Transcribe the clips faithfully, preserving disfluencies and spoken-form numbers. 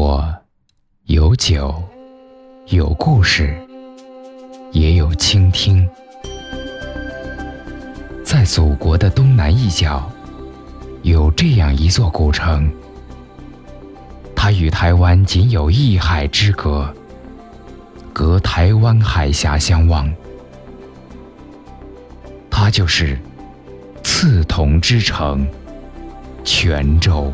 我有酒，有故事，也有倾听。在祖国的东南一角，有这样一座古城，它与台湾仅有一海之隔，隔台湾海峡相望。它就是刺桐之城泉州。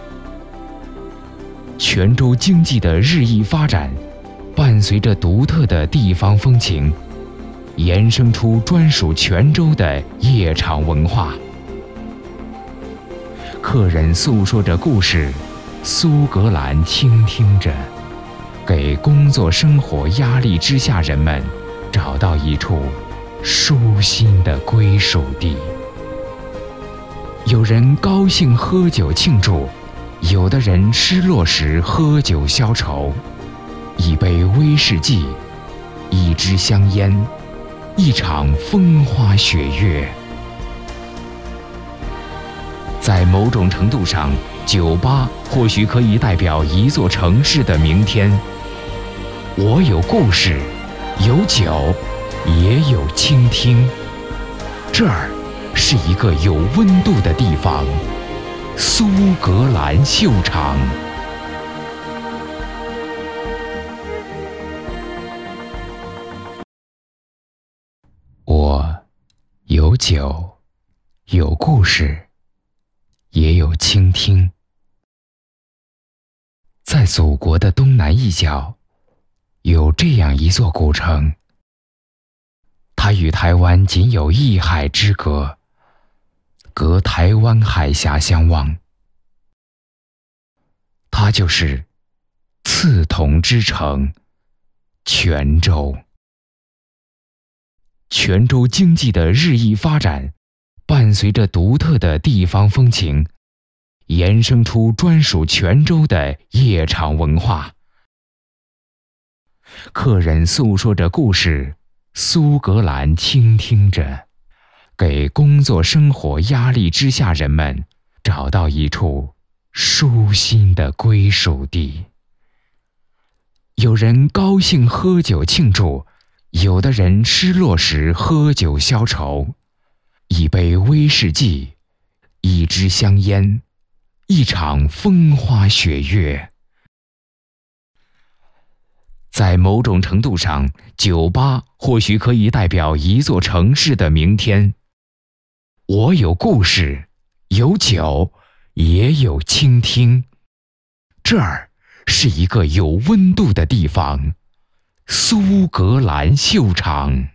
泉州经济的日益发展，伴随着独特的地方风情，衍生出专属泉州的夜场文化。客人诉说着故事，苏格兰倾听着，给工作生活压力之下人们找到一处舒心的归属地。有人高兴喝酒庆祝，有的人失落时喝酒消愁。一杯威士忌，一支香烟，一场风花雪月。在某种程度上，酒吧或许可以代表一座城市的明天。我有故事，有酒，也有倾听。这儿是一个有温度的地方，苏格兰秀场。我有酒，有故事，也有倾听。在祖国的东南一角，有这样一座古城，它与台湾仅有一海之隔，隔台湾海峡相望。它就是刺桐之城泉州。泉州经济的日益发展，伴随着独特的地方风情，衍生出专属泉州的夜场文化。客人诉说着故事，苏格兰倾听着，给工作生活压力之下人们找到一处舒心的归属地。有人高兴喝酒庆祝，有的人失落时喝酒消愁。一杯威士忌，一支香烟，一场风花雪月。在某种程度上，酒吧或许可以代表一座城市的明天。我有故事，有酒，也有倾听。这儿是一个有温度的地方，苏格兰秀场。